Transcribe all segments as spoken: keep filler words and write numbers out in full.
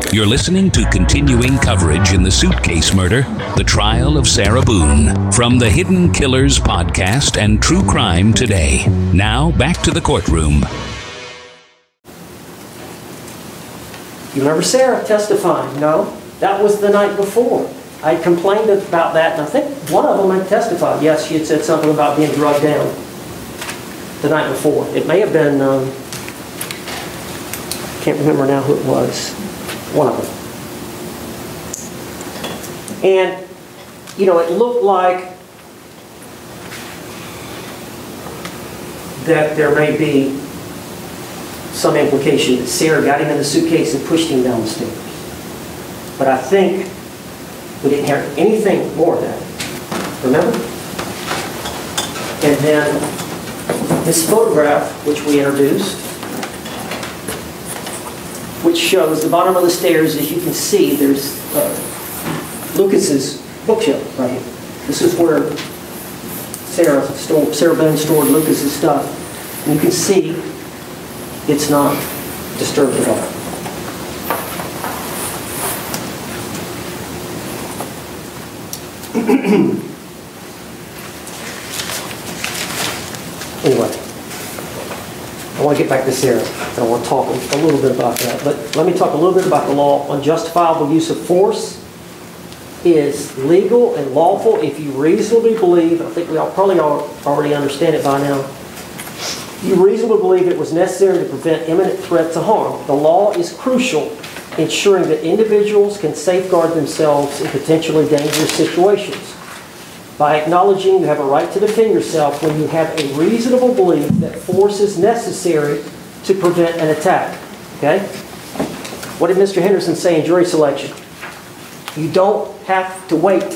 You're listening to continuing coverage in the suitcase murder, the trial of Sarah Boone, from the Hidden Killers podcast and True Crime Today. Now, back to the courtroom. You remember Sarah testifying? No, that was the night before. I complained about that, and I think one of them had testified. Yes, she had said something about being drugged down the night before. It may have been, um, I can't remember now who it was. One of them. And, you know, it looked like that there may be some implication that Sarah got him in the suitcase and pushed him down the stairs. But I think we didn't hear anything more of that. Remember? And then this photograph, which we introduced, which shows the bottom of the stairs. As you can see, there's uh, Lucas's bookshelf right here. This is where Sarah, stored, Sarah Boone stored Lucas's stuff. And you can see it's not disturbed at all. Anyway, I want to get back to Sarah. I want to talk a little bit about that. But let me talk a little bit about the law on justifiable use of force. Is legal and lawful if you reasonably believe, I think we all probably all already understand it by now, you reasonably believe it was necessary to prevent imminent threat to harm. The law is crucial, ensuring that individuals can safeguard themselves in potentially dangerous situations. By acknowledging you have a right to defend yourself when you have a reasonable belief that force is necessary to prevent an attack. Okay? What did Mister Henderson say in jury selection? You don't have to wait.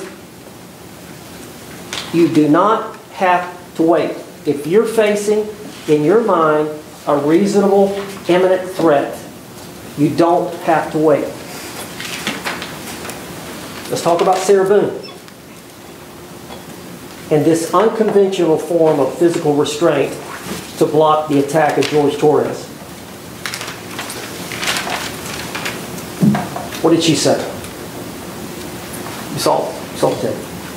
You do not have to wait. If you're facing, in your mind, a reasonable, imminent threat, you don't have to wait. Let's talk about Sarah Boone and this unconventional form of physical restraint to block the attack of George Torres. What did she say? You saw, you saw the tape.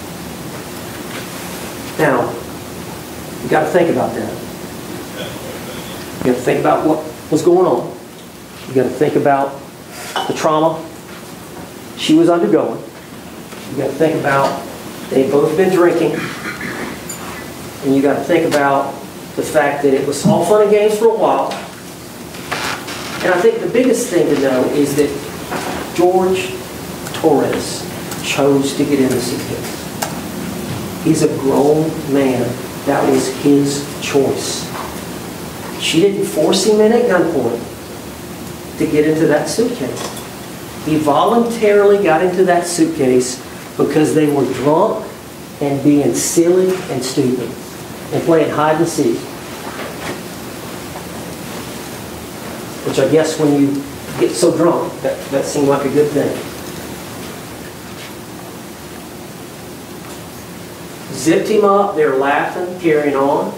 Now, you got to think about that. You got to think about what was going on. You got to think about the trauma she was undergoing. You got to think about they've both been drinking. And you got to think about the fact that it was all fun and games for a while. And I think the biggest thing to know is that George Torres chose to get in the suitcase. He's a grown man. That was his choice. She didn't force him in at gunpoint to get into that suitcase. He voluntarily got into that suitcase because they were drunk and being silly and stupid and playing hide and seek. Which I guess when you get so drunk, that, that seemed like a good thing. Zipped him up, they're laughing, carrying on.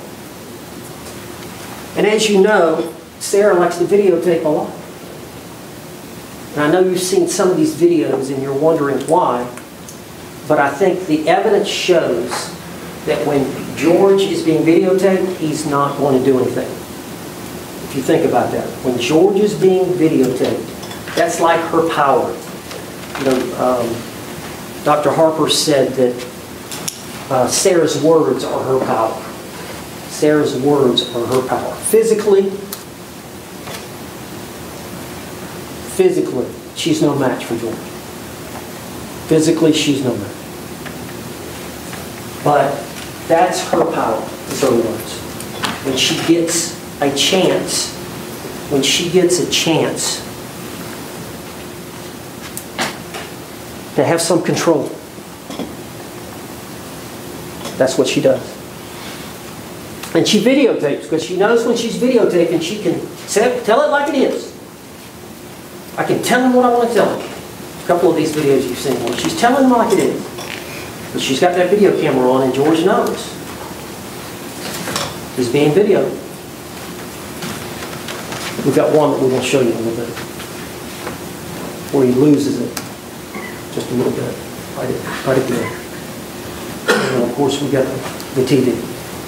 And as you know, Sarah likes to videotape a lot. And I know you've seen some of these videos and you're wondering why, but I think the evidence shows that when George is being videotaped, he's not going to do anything. If you think about that. When George is being videotaped, that's like her power. You know, um, Doctor Harper said that uh, Sarah's words are her power. Sarah's words are her power. Physically, physically, she's no match for George. Physically, she's no match. But that's her power, is her words. When she gets a chance, when she gets a chance to have some control, that's what she does. And she videotapes because she knows when she's videotaping, she can say, tell it like it is. I can tell him what I want to tell him. A couple of these videos you've seen where she's telling him like it is. But she's got that video camera on and George knows. He's being videoed. We've got one that we're going to show you in a little bit. where he loses it just a little bit, right at, right at the end. And of course, we got the, the T V.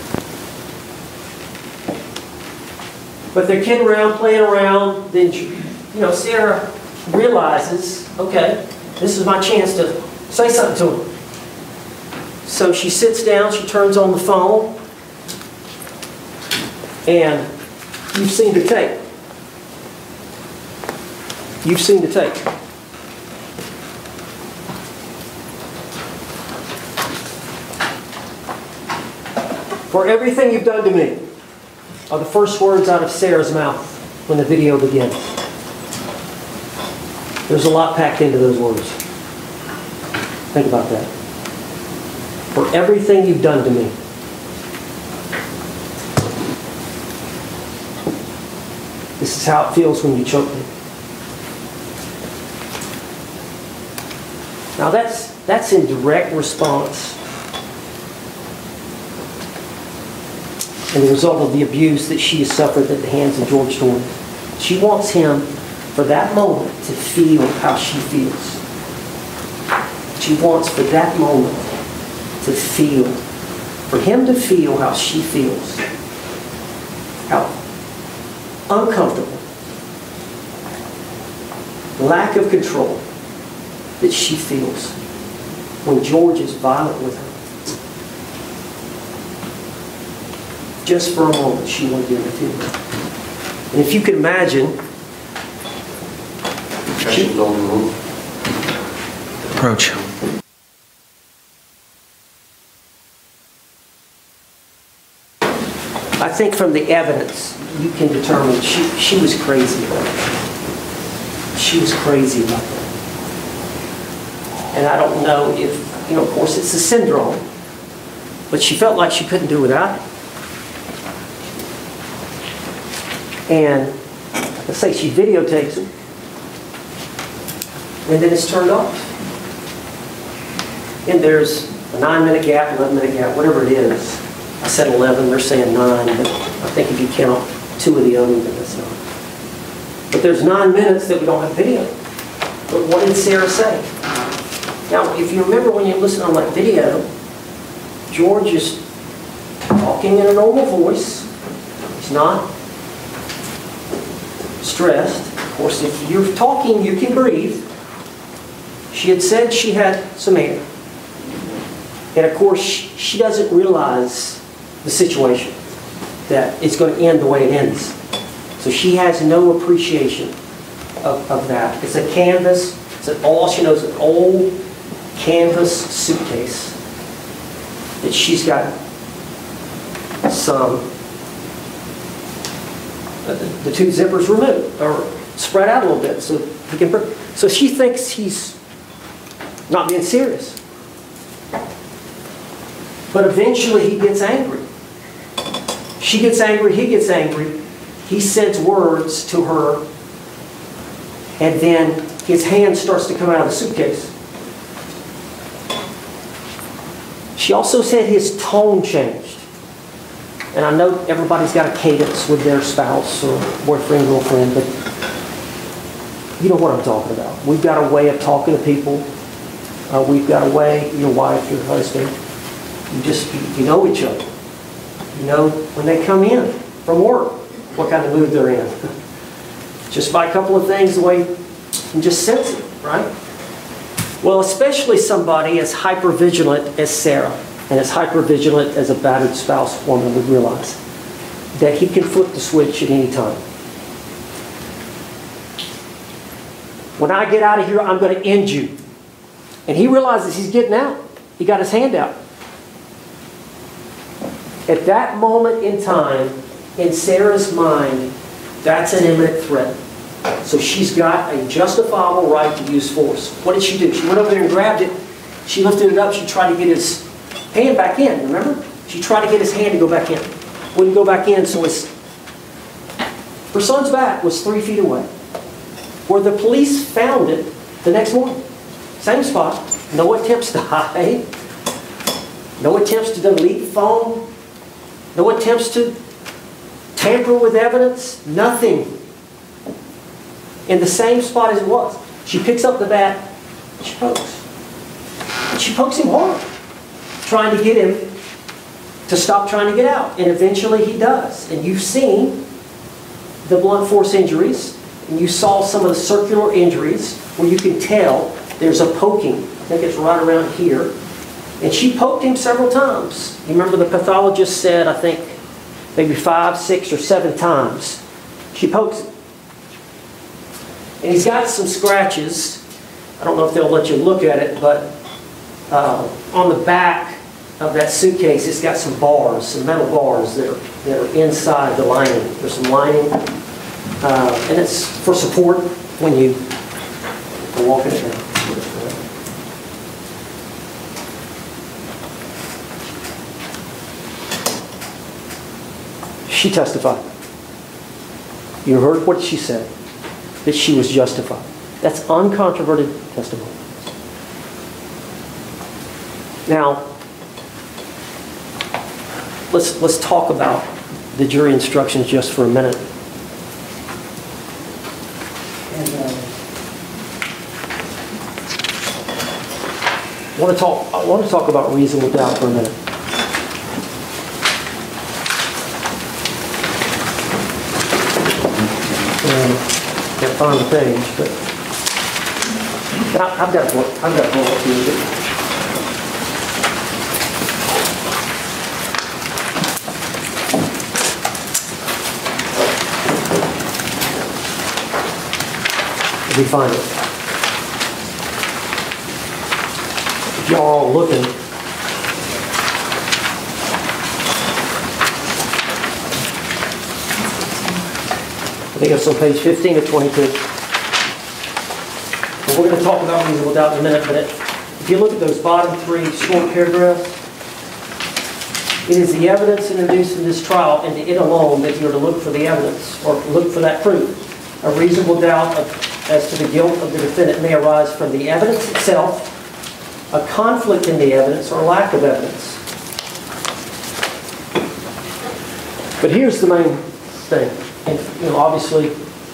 But they're kidding around, playing around. Then, you know, Sarah realizes, okay, this is my chance to say something to him. So she sits down, she turns on the phone, and you've seen the tape. You've seen the tape. For everything you've done to me, are the first words out of Sarah's mouth when the video begins. There's a lot packed into those words. Think about that. For everything you've done to me. This is how it feels when you choke me. Now that's, that's in direct response and the result of the abuse that she has suffered at the hands of George Torrance. She wants him, for that moment, to feel how she feels. She wants, for that moment, to feel, for him to feel how she feels. How uncomfortable, lack of control that she feels when George is violent with her. Just for a moment, she wanted him to feel that. And if you can imagine, she, approach. I think from the evidence, you can determine she, she was crazy about it. She was crazy about it. And I don't know if, you know, of course it's a syndrome, but she felt like she couldn't do without it. And let's say she videotapes him, and then it's turned off. And there's a nine minute gap, eleven minute gap, whatever it is. I said eleven, they're saying nine, but I think if you count two of the other, then that's nine. But there's nine minutes that we don't have video. But what did Sarah say? Now, if you remember when you listen on that video, George is talking in a normal voice. He's not stressed. Of course, if you're talking, you can breathe. She had said she had some air. And of course, she doesn't realize the situation, that it's going to end the way it ends. So she has no appreciation of, of that. It's a canvas. It's an, all she knows is an old canvas suitcase that she's got some, uh, the, the two zippers removed or spread out a little bit so he can. So she thinks he's not being serious. But eventually he gets angry. She gets angry, he gets angry. He says words to her, and then his hand starts to come out of the suitcase. She also said his tone changed. And I know everybody's got a cadence with their spouse or boyfriend, girlfriend, but you know what I'm talking about. We've got a way of talking to people. Uh, we've got a way, your wife, your husband, you just, you, you know each other. You know when they come in from work, what kind of mood they're in. Just by a couple of things, the way you can just sense it, right? Well, especially somebody as hypervigilant as Sarah and as hypervigilant as a battered spouse woman would realize that he can flip the switch at any time. When I get out of here, I'm going to end you. And he realizes he's getting out. He got his hand out. At that moment in time, in Sarah's mind, that's an imminent threat. So she's got a justifiable right to use force. What did she do? She went over there and grabbed it. She lifted it up. She tried to get his hand back in, remember? She tried to get his hand to go back in. Wouldn't go back in, so his, her son's back was three feet away. Where the police found it the next morning. Same spot. No attempts to hide. No attempts to delete the phone. No attempts to tamper with evidence. Nothing. In the same spot as it was. She picks up the bat, and she pokes. And she pokes him hard, trying to get him to stop trying to get out. And eventually he does. And you've seen the blunt force injuries, and you saw some of the circular injuries where you can tell there's a poking. I think it's right around here. And she poked him several times. You remember the pathologist said, I think, maybe five, six, or seven times. She pokes him. And he's got some scratches. I don't know if they'll let you look at it, but uh, on the back of that suitcase, it's got some bars, some metal bars that are, that are inside the lining. There's some lining, uh, and it's for support when you are walking it down. She testified. You heard what she said, that she was justified. That's uncontroverted testimony. Now, let's let's talk about the jury instructions just for a minute. And, uh, I want to talk. I want to talk about reasonable doubt for a minute. Um, can't find the page, but I, I've got a book. I've got a book here. Let me find it. If y'all are all looking, I think it's on page fifteen of twenty-two. And we're going to talk about reasonable doubt in a minute, but if you look at those bottom three short paragraphs, it is the evidence introduced in this trial and it alone that you're to look for the evidence or look for that proof. A reasonable doubt of, as to the guilt of the defendant may arise from the evidence itself, a conflict in the evidence, or lack of evidence. But here's the main thing. And, you know, obviously,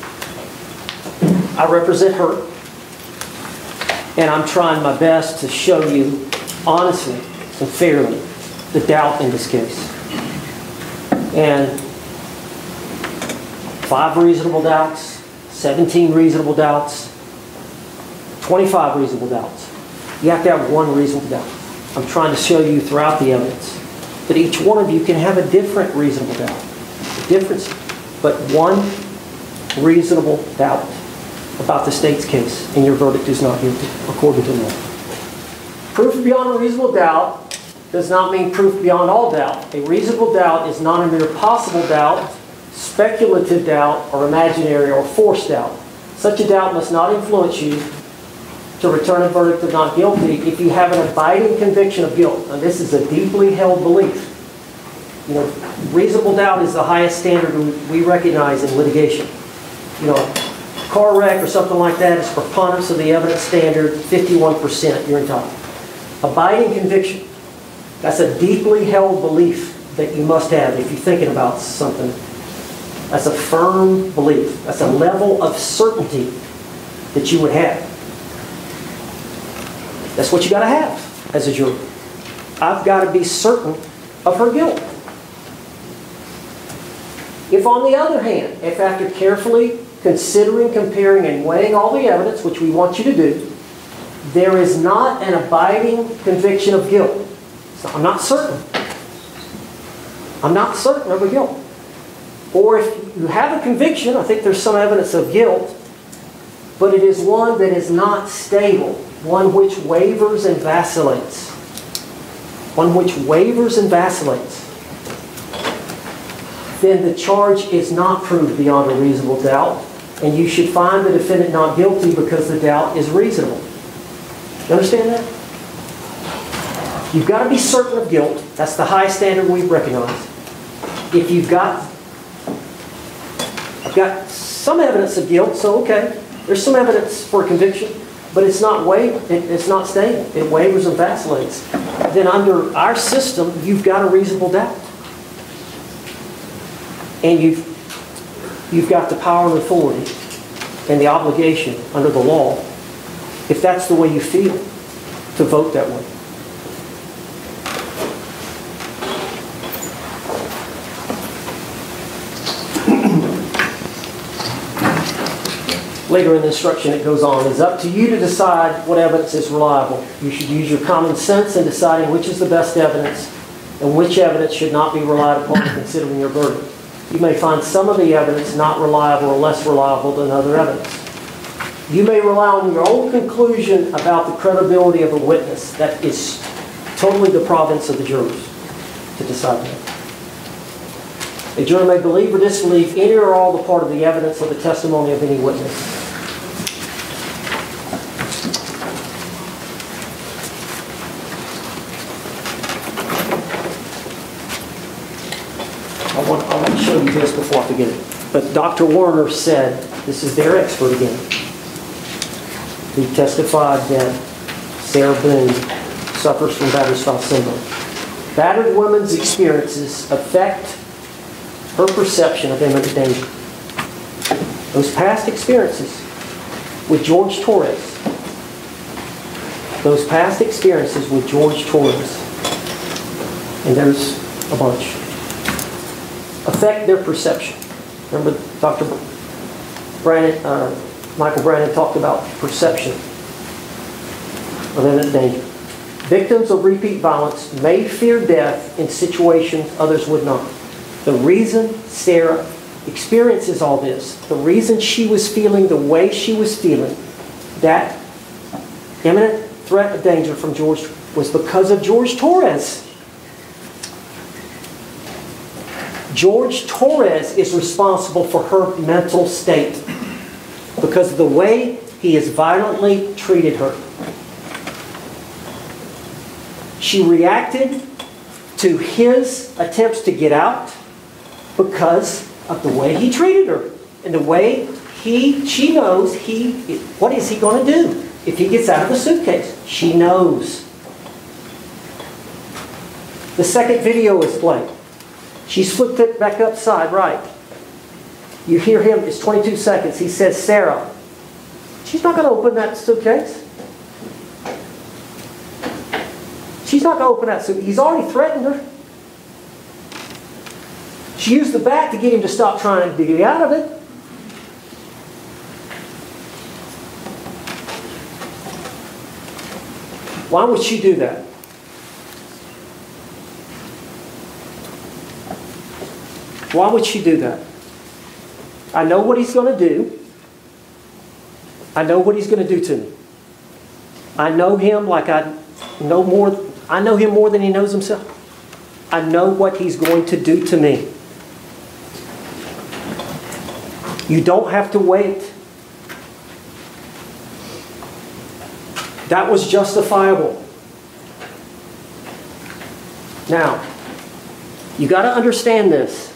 I represent her, and I'm trying my best to show you honestly and fairly the doubt in this case. And five reasonable doubts, seventeen reasonable doubts, twenty-five reasonable doubts. You have to have one reasonable doubt. I'm trying to show you throughout the evidence that each one of you can have a different reasonable doubt. A difference. But one reasonable doubt about the state's case, and your verdict is not guilty, according to law. Proof beyond a reasonable doubt does not mean proof beyond all doubt. A reasonable doubt is not a mere possible doubt, speculative doubt, or imaginary or forced doubt. Such a doubt must not influence you to return a verdict of not guilty if you have an abiding conviction of guilt. And this is a deeply held belief. You know, reasonable doubt is the highest standard we recognize in litigation. You know, car wreck or something like that is preponderance of the evidence standard, fifty-one percent you're entitled. Abiding conviction, that's a deeply held belief that you must have if you're thinking about something. That's a firm belief. That's a level of certainty that you would have. That's what you got to have as a juror. I've got to be certain of her guilt. If, on the other hand, if after carefully considering, comparing, and weighing all the evidence, which we want you to do, there is not an abiding conviction of guilt, so I'm not certain. I'm not certain of her guilt. Or if you have a conviction, I think there's some evidence of guilt, but it is one that is not stable, one which wavers and vacillates. One which wavers and vacillates. Then the charge is not proved beyond a reasonable doubt, and you should find the defendant not guilty because the doubt is reasonable. You understand that? You've got to be certain of guilt. That's the high standard we recognize. If you've got, I've got some evidence of guilt, so okay, there's some evidence for conviction, but it's not wa- it's not stable. It wavers and vacillates. Then under our system, you've got a reasonable doubt. And you've, you've got the power and authority and the obligation under the law if that's the way you feel, to vote that way. Later in the instruction it goes on, it's up to you to decide what evidence is reliable. You should use your common sense in deciding which is the best evidence and which evidence should not be relied upon in considering your verdict. You may find some of the evidence not reliable or less reliable than other evidence. You may rely on your own conclusion about the credibility of a witness. That is totally the province of the jurors to decide that. A juror may believe or disbelieve any or all the part of the evidence or the testimony of any witness. I want, I want to show you this before I forget it. But Doctor Werner said, this is their expert again. He testified that Sarah Boone suffers from battered spouse syndrome. Battered women's experiences affect her perception of imminent danger. Those past experiences with George Torres, those past experiences with George Torres, and there's a bunch, affect their perception. Remember Doctor Brandon, uh, Michael Brandon talked about perception of imminent danger. Victims of repeat violence may fear death in situations others would not. The reason Sarah experiences all this, the reason she was feeling the way she was feeling, that imminent threat of danger from George, was because of George Torres. George Torres is responsible for her mental state because of the way he has violently treated her. She reacted to his attempts to get out because of the way he treated her and the way he, she knows he, what is he going to do if he gets out of the suitcase? She knows. The second video is played. She's flipped it back upside right. You hear him, it's twenty-two seconds. He says, Sarah, she's not going to open that suitcase. She's not going to open that suitcase. He's already threatened her. She used the bat to get him to stop trying to get out of it. Why would she do that? Why would she do that? I know what he's going to do. I know what he's going to do to me. I know him like I know more. I know him more than he knows himself. I know what he's going to do to me. You don't have to wait. That was justifiable. Now, you got to understand this.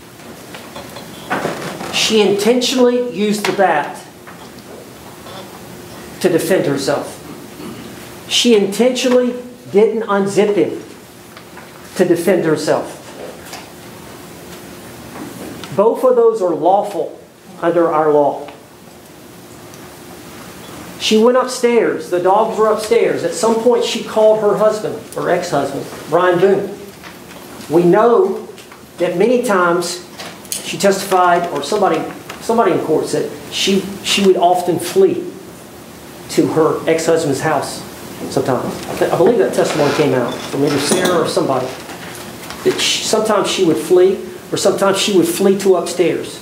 She intentionally used the bat to defend herself. She intentionally didn't unzip him to defend herself. Both of those are lawful under our law. She went upstairs. The dogs were upstairs. At some point she called her husband, her ex-husband, Brian Boone. We know that many times she testified, or somebody somebody in court said, she, she would often flee to her ex-husband's house sometimes. I, th- I believe that testimony came out from either Sarah or somebody. That she, sometimes she would flee, or sometimes she would flee to upstairs.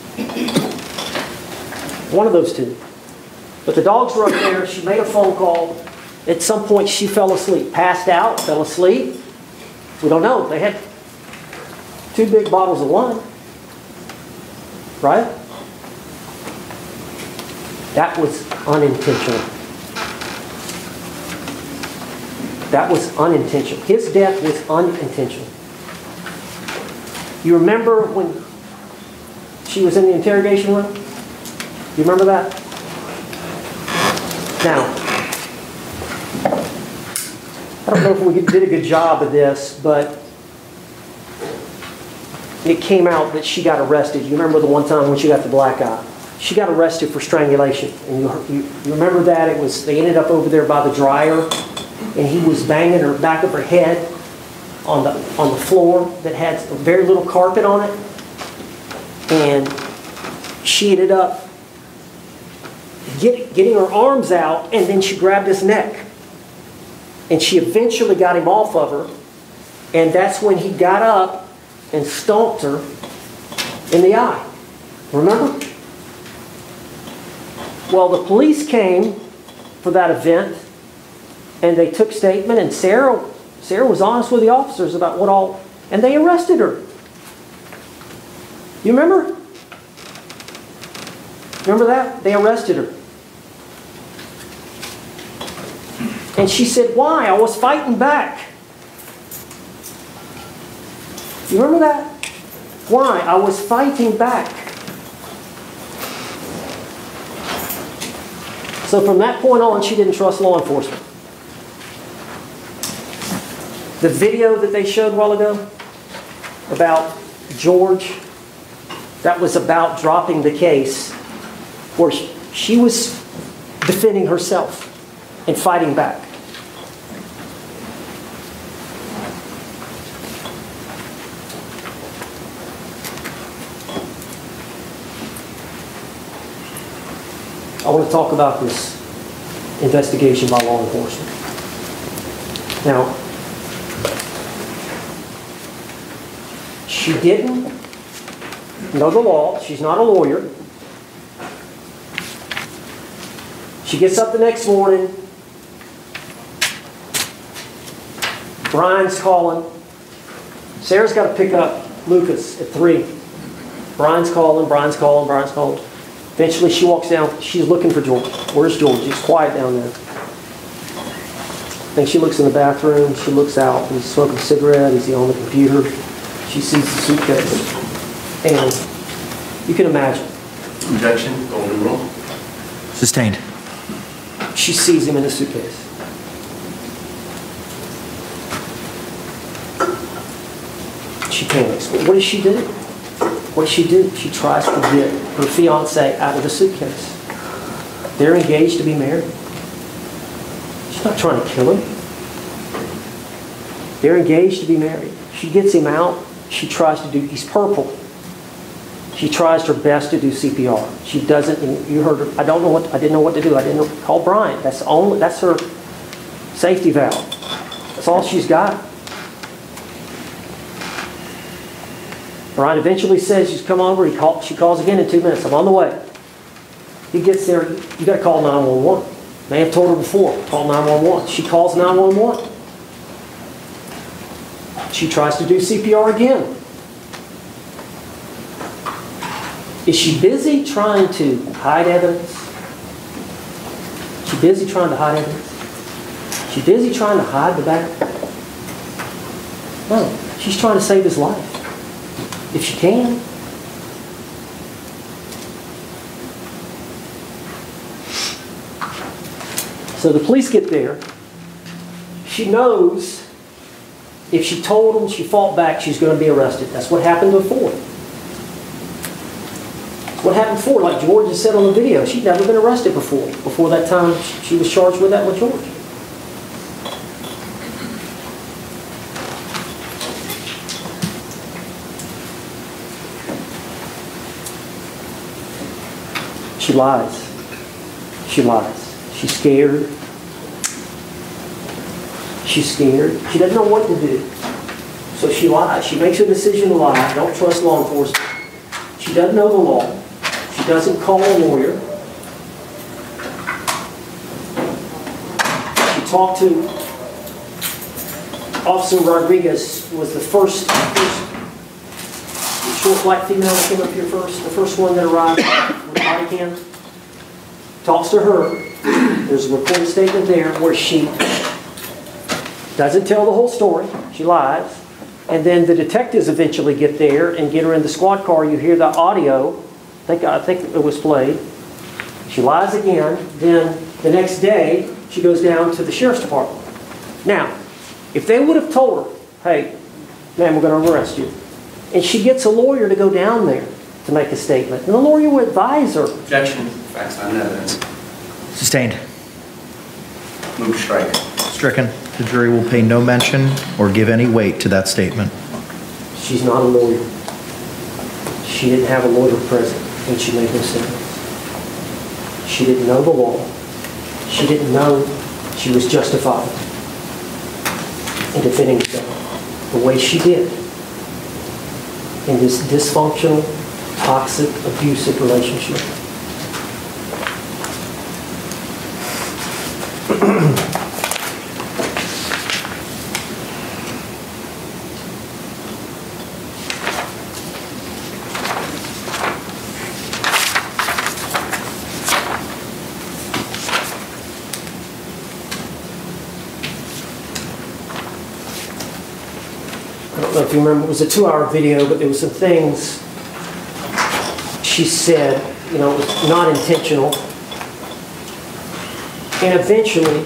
One of those two. But the dogs were up there. She made a phone call. At some point she fell asleep. Passed out, fell asleep. We don't know. They had two big bottles of wine. Right? That was unintentional. That was unintentional. His death was unintentional. You remember when she was in the interrogation room? You remember that? Now, I don't know if we did a good job of this, but it came out that she got arrested. You remember the one time when she got the black eye? she got arrested for strangulation. And you, you, you remember that? It was, they ended up over there by the dryer, and he was banging her back of her head on the, on the floor that had very little carpet on it. And she ended up get, getting her arms out, and then she grabbed his neck. And she eventually got him off of her. And that's when he got up and stomped her in the eye. Remember? Well, the police came for that event, and they took statement, and Sarah, Sarah was honest with the officers about what all, and they arrested her. You remember? Remember that? They arrested her. And she said, why? I was fighting back. You remember that? Why? I was fighting back. So from that point on, she didn't trust law enforcement. The video that they showed a while ago about George, that was about dropping the case, where she was defending herself and fighting back. I want to talk about this investigation by law enforcement. Now, she didn't know the law. She's not a lawyer. She gets up the next morning. Brian's calling. Sarah's got to pick up Lucas at three. Brian's calling, Brian's calling, Brian's calling. Eventually she walks down. She's looking for George. Where's George? He's quiet down there. Then she looks in the bathroom. She looks out. He's smoking a cigarette. He's on the computer. She sees the suitcase. And you can imagine. Objection. Golden rule. Sustained. She sees him in the suitcase. She panics. What does she do? What does she do? She tries to get her fiancé out of the suitcase. They're engaged to be married. She's not trying to kill him. They're engaged to be married. She gets him out. She tries to do, he's purple. She tries her best to do C P R. She doesn't, and you heard her, I don't know what, I didn't know what to do. I didn't know, call Brian. That's only, that's her safety valve. That's all she's got. Brian eventually says, she's come over. He call, she calls again in two minutes. I'm on the way. He gets there. You got to call nine one one. May have told her before. Call nine one one. She calls nine one one. She tries to do C P R again. Is she busy trying to hide evidence? Is she busy trying to hide evidence? Is she busy trying to hide the back? No. She's trying to save his life. If she can. So the police get there. She knows if she told them, she fought back, she's going to be arrested. That's what happened before. What happened before, like George has said on the video, she'd never been arrested before. Before that time, she was charged with that with George. She lies. She lies. She's scared. She's scared. She doesn't know what to do. So she lies. She makes a decision to lie. Don't trust law enforcement. She doesn't know the law. She doesn't call a lawyer. She talked to Officer Rodriguez, who was the first, first short black female that came up here first, the first one that arrived with the body cam. Talks to her. There's a recorded statement there where she doesn't tell the whole story. She lies. And then the detectives eventually get there and get her in the squad car. You hear the audio. I think, I think it was played. She lies again. Then the next day, she goes down to the sheriff's department. Now, if they would have told her, hey, man, we're going to arrest you. And she gets a lawyer to go down there. to make a statement. And the lawyer will advise her. Objection. Facts not in evidence. Sustained. Move to strike. Stricken. The jury will pay no mention or give any weight to that statement. She's not a lawyer. She didn't have a lawyer present when she made those statements. She didn't know the law. She didn't know she was justified in defending herself the way she did in this dysfunctional, toxic, abusive relationship. I don't know if you remember, it was a two-hour video, but there were some things she said, you know, it was not intentional. And eventually,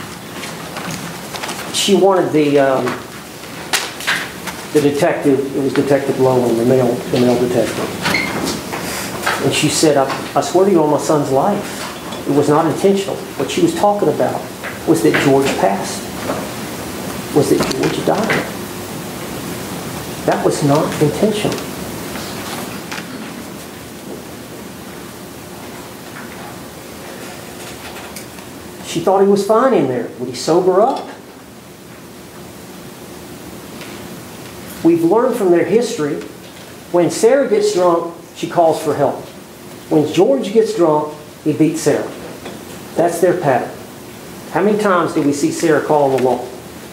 she wanted the um, the detective, it was Detective Lowen, the male, the male detective. And she said, I, I swear to you on my son's life, it was not intentional. What she was talking about was that George passed, was that George died. That was not intentional. She thought he was fine in there. Would he sober up? We've learned from their history, when Sarah gets drunk, she calls for help. When George gets drunk, he beats Sarah. That's their pattern. How many times do we see Sarah call the law?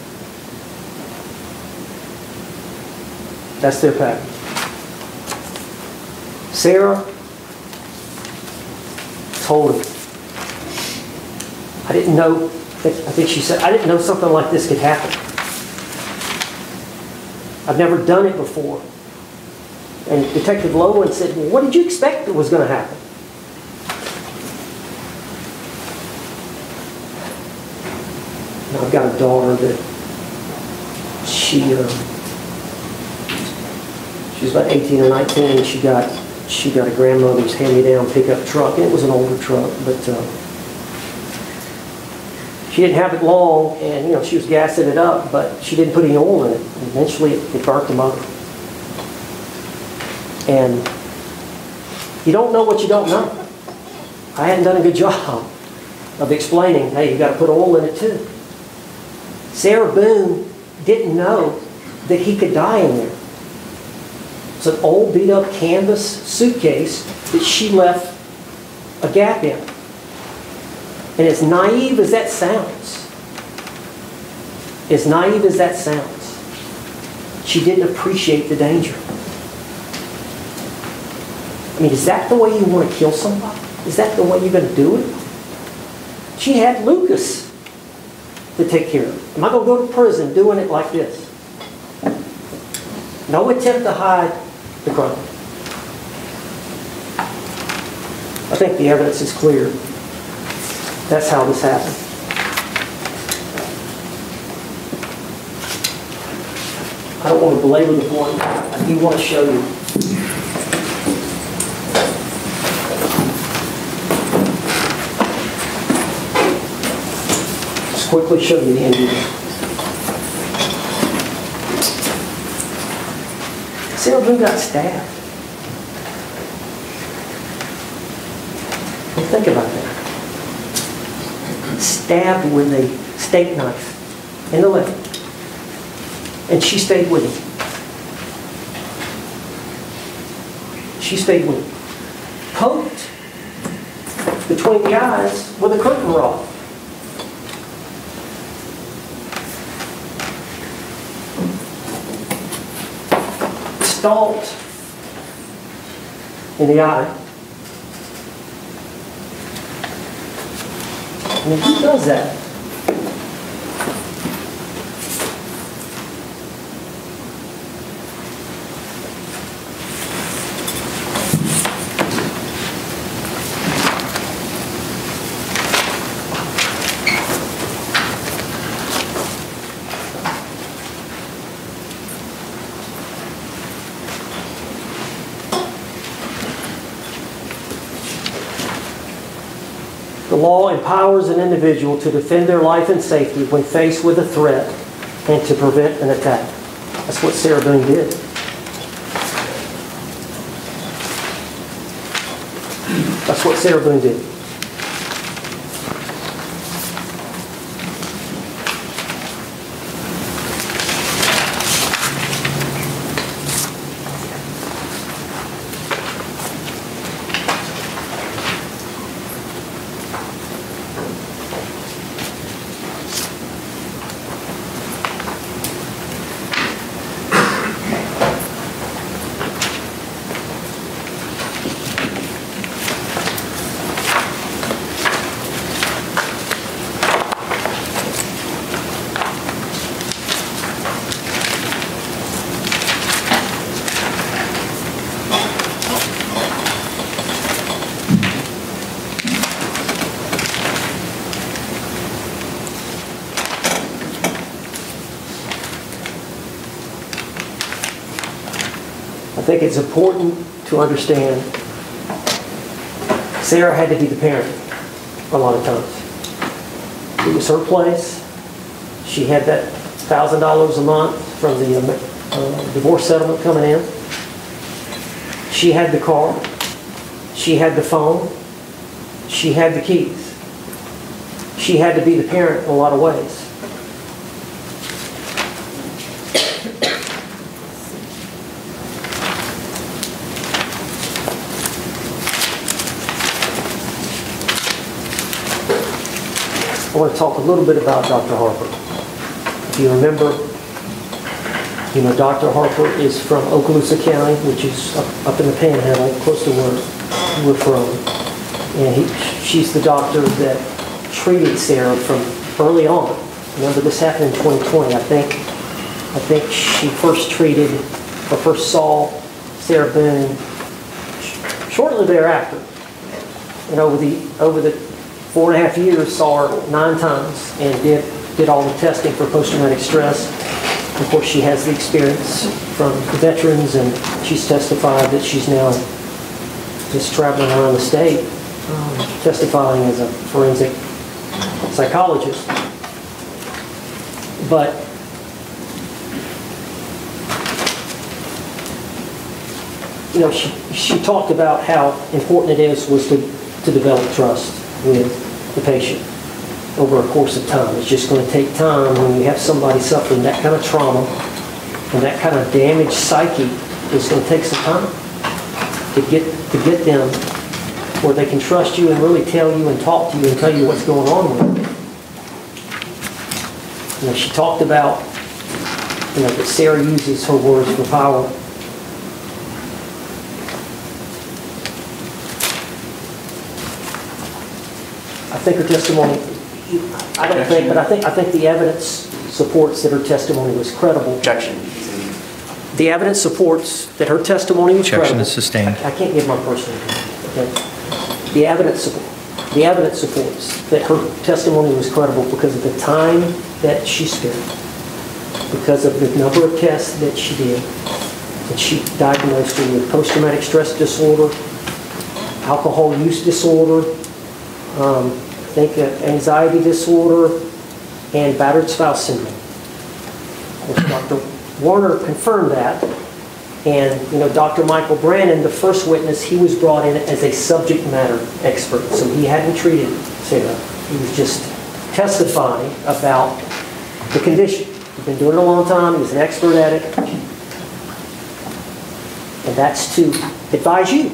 That's their pattern. Sarah told him, I didn't know, I think she said, I didn't know something like this could happen. I've never done it before. And Detective Lowen said to me, what did you expect was going to happen? Now, I've got a daughter that she, uh, she was about eighteen or nineteen, and she got, she got a grandmother's hand-me-down pickup truck. And it was an older truck, but uh, she didn't have it long, and you know she was gassing it up, but she didn't put any oil in it. And eventually, it, it burnt the motor. And you don't know what you don't know. I hadn't done a good job of explaining, hey, you got to put oil in it too. Sarah Boone didn't know that he could die in there. It's an old beat-up canvas suitcase that she left a gap in. And as naive as that sounds, as naive as that sounds, she didn't appreciate the danger. I mean, is that the way you want to kill somebody? Is that the way you're going to do it? She had Lucas to take care of. Am I going to go to prison doing it like this? No attempt to hide the crime. I think the evidence is clear. That's how this happened. I don't want to belabor the point. I do want to show you. Just quickly show you the ending. Sarah Boone got stabbed. Well, think about that. Stabbed with a steak knife in the leg. And she stayed with him. She stayed with him. Poked between the eyes with a curtain rod. Stalked in the eye. And who does that? The law empowers an individual to defend their life and safety when faced with a threat and to prevent an attack. That's what Sarah Boone did. That's what Sarah Boone did. I think it's important to understand Sarah had to be the parent a lot of times. It was her place. She had that one thousand dollars a month from the uh, divorce settlement coming in. She had the car. She had the phone. She had the keys. She had to be the parent in a lot of ways. I want to talk a little bit about Doctor Harper. If you remember, you know, Doctor Harper is from Okaloosa County, which is up, up in the Panhandle, close to where we're from. And he, she's the doctor that treated Sarah from early on. Remember, this happened in twenty twenty. I think, I think she first treated, or first saw Sarah Boone shortly thereafter. And over the, over the four and a half years, saw her nine times and did, did all the testing for post-traumatic stress. Of course, she has the experience from the veterans, and she's testified that she's now just traveling around the state, um, testifying as a forensic psychologist. But you know, she, she talked about how important it is was to, to develop trust with the patient over a course of time. It's just going to take time when you have somebody suffering that kind of trauma and that kind of damaged psyche. It's going to take some time to get to get them where they can trust you and really tell you and talk to you and tell you what's going on with them. You know, she talked about, you know, that Sarah uses her words for power. I think her testimony, I don't think, but I think I think the evidence supports that her testimony was credible. Objection. The evidence supports that her testimony was Objection credible. is sustained. I, I can't give my personal opinion. Okay. The evidence the evidence supports that her testimony was credible because of the time that she spent, because of the number of tests that she did, and she diagnosed her with post-traumatic stress disorder, alcohol use disorder, um, I think uh, anxiety disorder, and battered spouse syndrome. Of course, Doctor Warner confirmed that, and you know, Doctor Michael Brannon, the first witness, he was brought in as a subject matter expert, so he hadn't treated Sarah. He was just testifying about the condition. He's been doing it a long time. He's an expert at it, and that's to advise you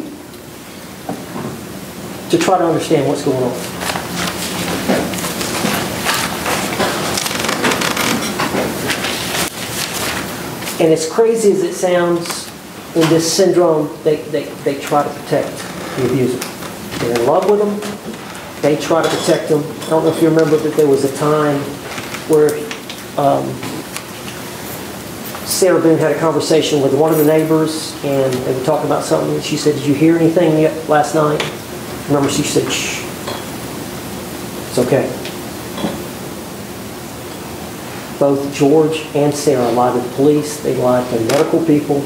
to try to understand what's going on. And as crazy as it sounds, in this syndrome, they, they, they try to protect the abuser. They're in love with them. They try to protect them. I don't know if you remember that there was a time where um, Sarah Boone had a conversation with one of the neighbors, and they were talking about something, and she said, "Did you hear anything yet last night?" Remember, she said, "Shh, it's okay." Both George and Sarah lied to the police. They lied to medical people.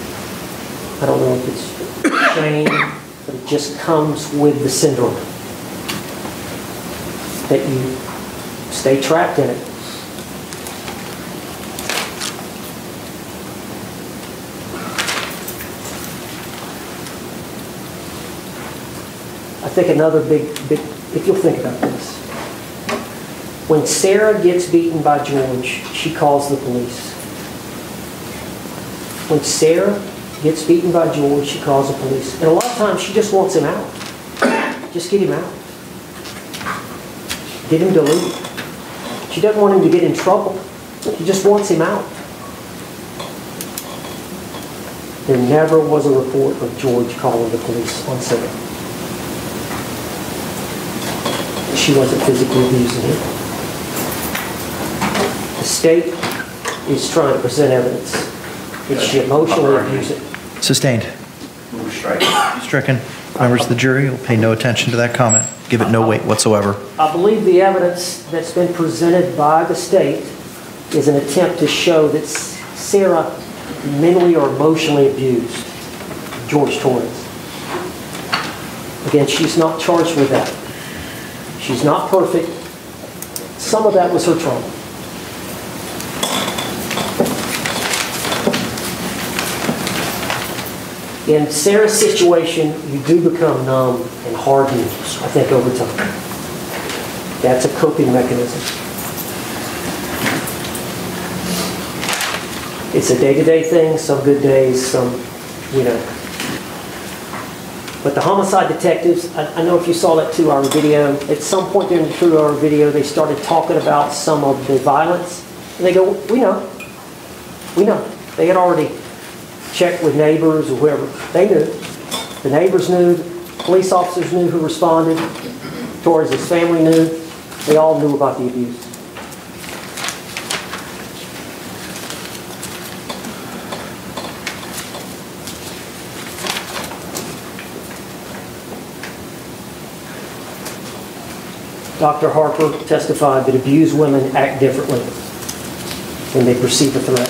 I don't know if it's shame, but it just comes with the syndrome. that you stay trapped in it. I think another big, big, if you'll think about this. When Sarah gets beaten by George, she calls the police. When Sarah gets beaten by George, she calls the police. And a lot of times she just wants him out. Just get him out. Get him to leave. She doesn't want him to get in trouble. She just wants him out. There never was a report of George calling the police on Sarah. She wasn't physically abusing him. The state is trying to present evidence that she emotionally abused him. Sustained. Move to strike. Stricken. Members of the jury will pay no attention to that comment. Give it no weight whatsoever. I believe the evidence that's been presented by the state is an attempt to show that Sarah mentally or emotionally abused George Torres. Again, she's not charged with that. She's not perfect. Some of that was her trauma. In Sarah's situation, you do become numb and hardened, I think, over time. That's a coping mechanism. It's a day-to-day thing, some good days, some, you know. But the homicide detectives, I, I know if you saw that two-hour video, at some point during the two-hour video, they started talking about some of the violence. And they go, we know. We know. They had already checked with neighbors or whoever. They knew. The neighbors knew. Police officers knew who responded. Torres' family knew. They all knew about the abuse. Doctor Harper testified that abused women act differently when they perceive a threat.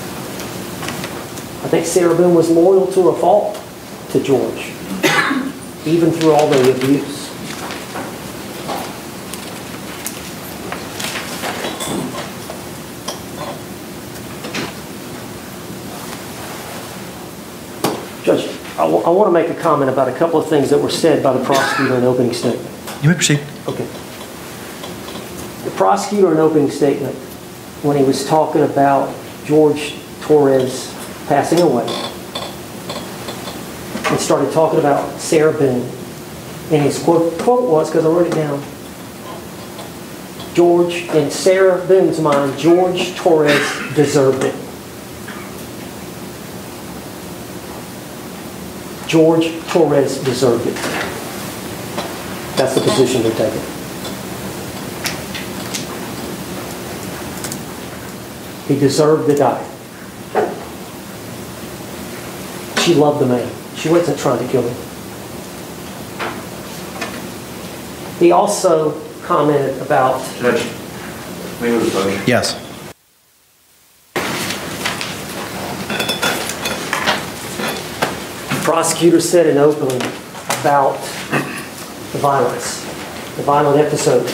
I think Sarah Boone was loyal to a fault to George, even through all the abuse. Judge, I, w- I want to make a comment about a couple of things that were said by the prosecutor in the opening statement. You may proceed. Okay. The prosecutor in the opening statement, when he was talking about George Torres passing away, and started talking about Sarah Boone, and his quote, quote was, because I wrote it down, George, in Sarah Boone's mind, George Torres deserved it. George Torres deserved it. That's the position they're taking. He deserved to die. She loved the man. She wasn't trying to kill him. He also commented about... Judge, may we move the motion? Yes. The prosecutor said in opening about the violence, the violent episodes.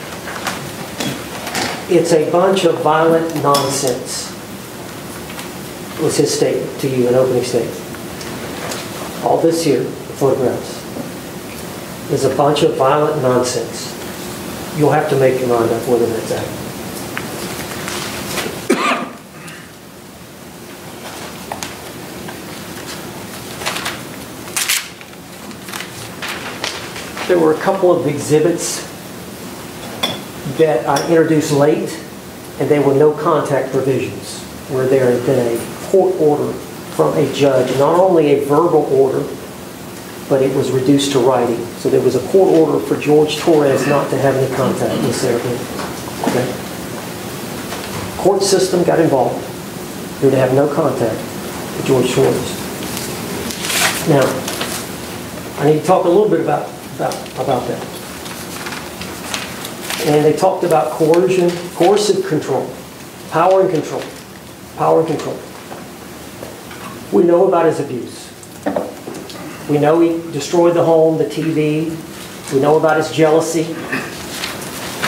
It's a bunch of violent nonsense, was his statement to you in opening statement. All this here, the photographs, is a bunch of violent nonsense. You'll have to make your mind up whether that's accurate. There were a couple of exhibits that I introduced late, and they were no contact provisions, where there had been a court order from a judge, not only a verbal order, but it was reduced to writing. So there was a court order for George Torres not to have any contact with Sarah Boone. Okay? Court system got involved. They were to have no contact with George Torres. Now, I need to talk a little bit about, about, about that. And they talked about coercion, coercive control, power and control, power and control. We know about his abuse. We know he destroyed the home, the T V. We know about his jealousy.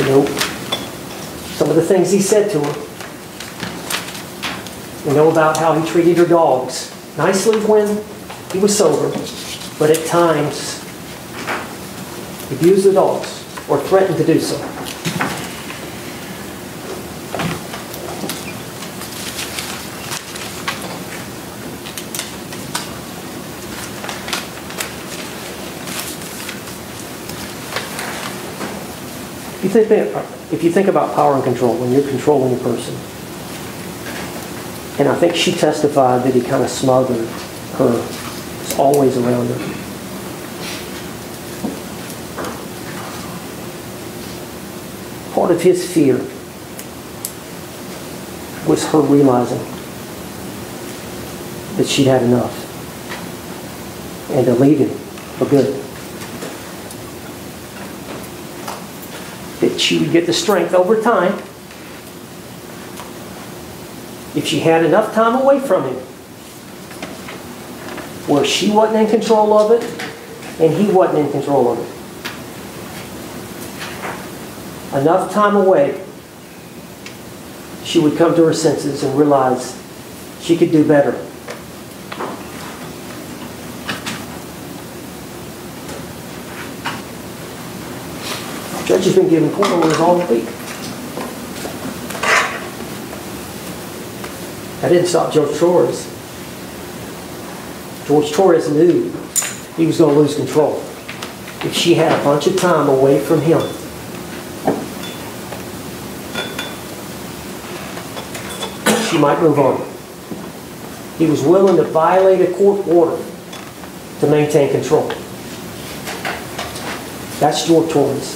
know, some of the things he said to her. We know about how he treated her dogs. Nicely when he was sober, but at times he abused the dogs or threatened to do so. If you think, if you think about power and control, when you're controlling a person, and I think she testified that he kind of smothered her, was always around her. Part of his fear was her realizing that she'd had enough and to leave him for good. That she would get the strength over time if she had enough time away from him where she wasn't in control of it and he wasn't in control of it. Enough time away, she would come to her senses and realize she could do better. The judge has been giving court orders all week. That didn't stop George Torres. George Torres knew he was going to lose control if she had a bunch of time away from him. She might move on. He was willing to violate a court order to maintain control. That's George Torres.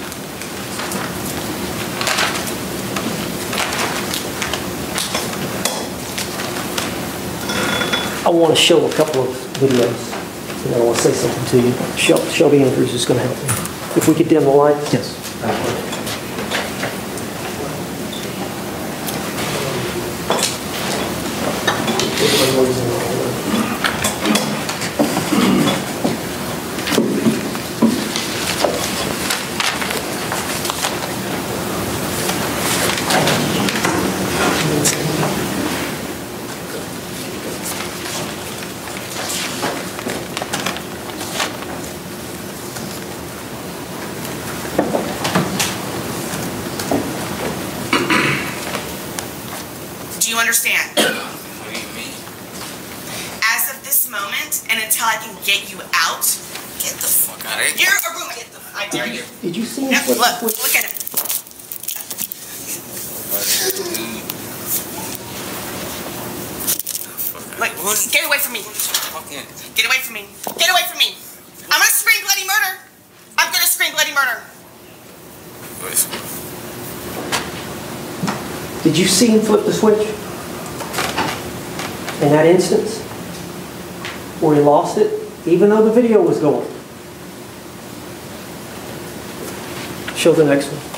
I want to show a couple of videos, and I want to say something to you. Shel- Shelby Andrews is going to help me. If we could dim the lights. Yes. Do you understand? What do you mean? As of this moment, and until I can get you out, Get the fuck out of here. you're a roommate. I dare you. Did you see him? No, flip the look, switch? look at him. Like, get away from me. Fucking. Get away from me. Get away from me. I'm gonna scream bloody murder. I'm gonna scream bloody murder. Did you see him flip the switch? In that instance? Where he lost it? Even though the video was going. Show the next one.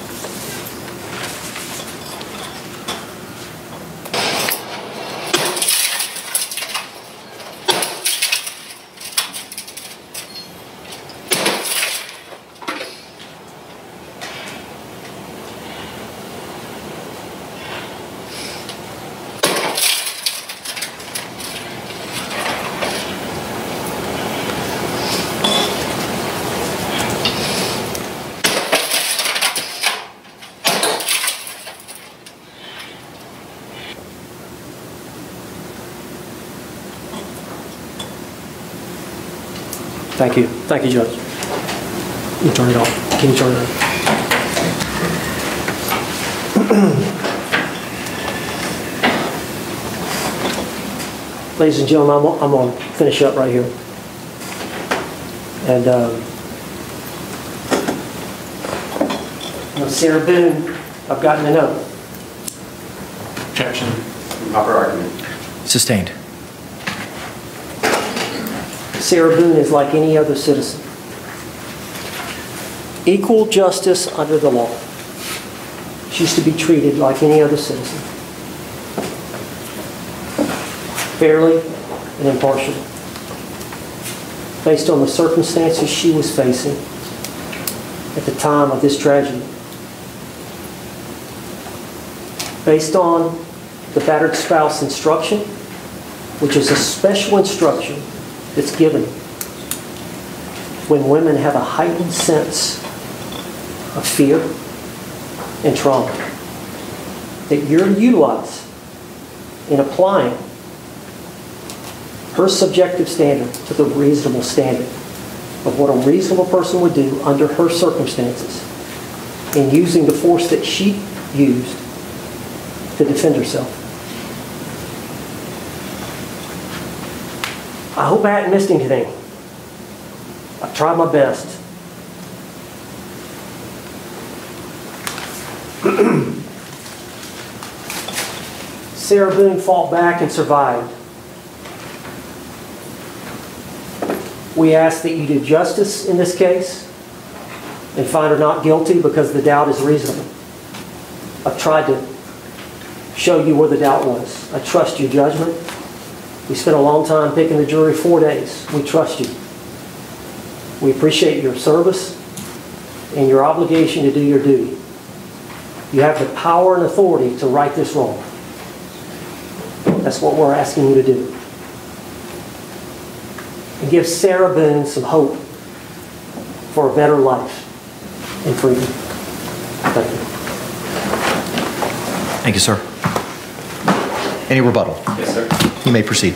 Thank you. Thank you, Judge. You turn it off. Can you turn it off? Ladies and gentlemen, I'm, I'm going to finish up right here. And um, you know, Sarah Boone, I've gotten to know. Objection. Proper argument. Sustained. Sarah Boone is like any other citizen. Equal justice under the law. She's to be treated like any other citizen. Fairly and impartially. Based on the circumstances she was facing at the time of this tragedy. based on the battered spouse instruction, which is a special instruction that's given when women have a heightened sense of fear and trauma, that you're to utilize in applying her subjective standard to the reasonable standard of what a reasonable person would do under her circumstances in using the force that she used to defend herself. I hope I hadn't missed anything. I've tried my best. Sarah Boone fought back and survived. We ask that you do justice in this case and find her not guilty because the doubt is reasonable. I've tried to show you where the doubt was. I trust your judgment. We spent a long time picking the jury, four days. We trust you. We appreciate your service and your obligation to do your duty. You have the power and authority to right this wrong. That's what we're asking you to do. And give Sarah Boone some hope for a better life and freedom. Thank you. Thank you, sir. Any rebuttal? Yes, sir. You may proceed.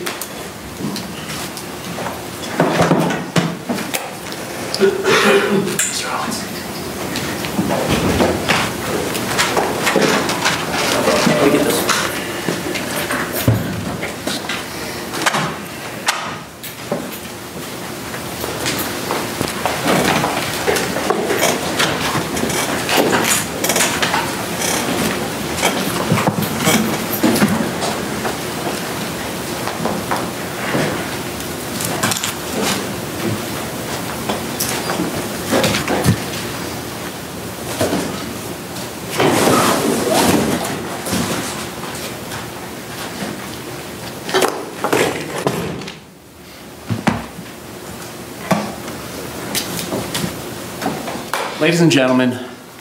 Mister Owens. Let me get this. Ladies and gentlemen,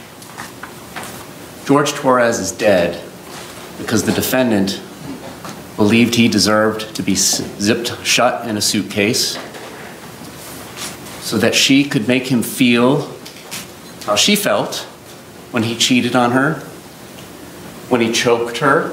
George Torres is dead because the defendant believed he deserved to be zipped shut in a suitcase so that she could make him feel how she felt when he cheated on her, when he choked her,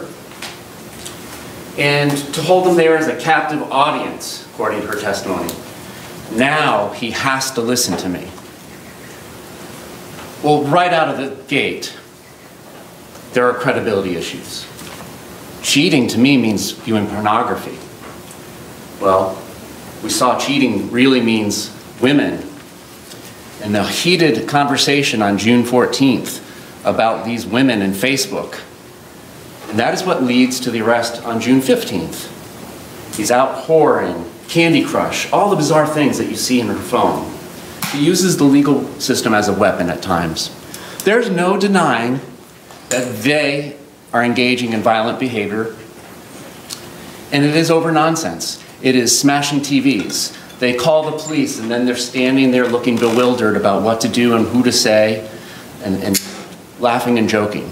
and to hold him there as a captive audience, according to her testimony. Now he has to listen to me. Well, right out of the gate, there are credibility issues. Cheating to me means viewing pornography. Well, we saw cheating really means women. And the heated conversation on June fourteenth about these women in Facebook, and that is what leads to the arrest on June fifteenth. He's out whoring, Candy Crush, all the bizarre things that you see in her phone. He uses the legal system as a weapon at times. There's no denying that they are engaging in violent behavior, and it is over nonsense. It is smashing T Vs. They call the police, and then they're standing there looking bewildered about what to do and who to say, and, and laughing and joking.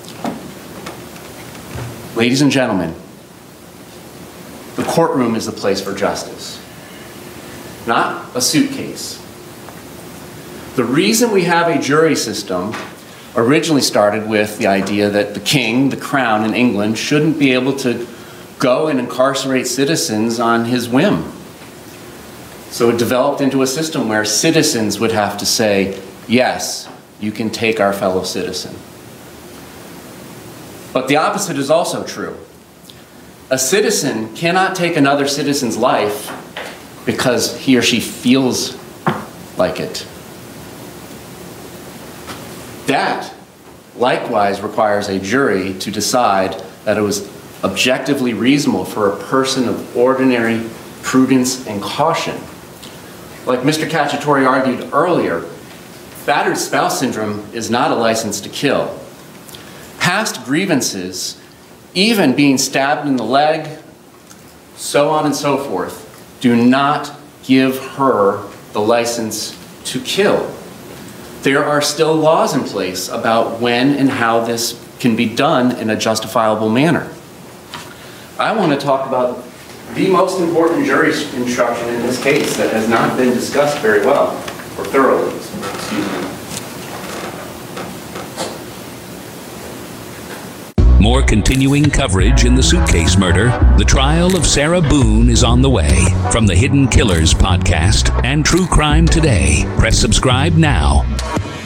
Ladies and gentlemen, the courtroom is the place for justice, not a suitcase. The reason we have a jury system originally started with the idea that the king, the crown in England, shouldn't be able to go and incarcerate citizens on his whim. So it developed into a system where citizens would have to say, yes, you can take our fellow citizen. But the opposite is also true. A citizen cannot take another citizen's life because he or she feels like it. That, likewise, requires a jury to decide that it was objectively reasonable for a person of ordinary prudence and caution. Like Mister Cacciatore argued earlier, battered spouse syndrome is not a license to kill. Past grievances, even being stabbed in the leg, so on and so forth, do not give her the license to kill. There are still laws in place about when and how this can be done in a justifiable manner. I want to talk about the most important jury instruction in this case that has not been discussed very well, or thoroughly, excuse me. More continuing coverage in the Suitcase Murder. The trial of Sarah Boone is on the way. From the Hidden Killers podcast and True Crime Today. Press subscribe now.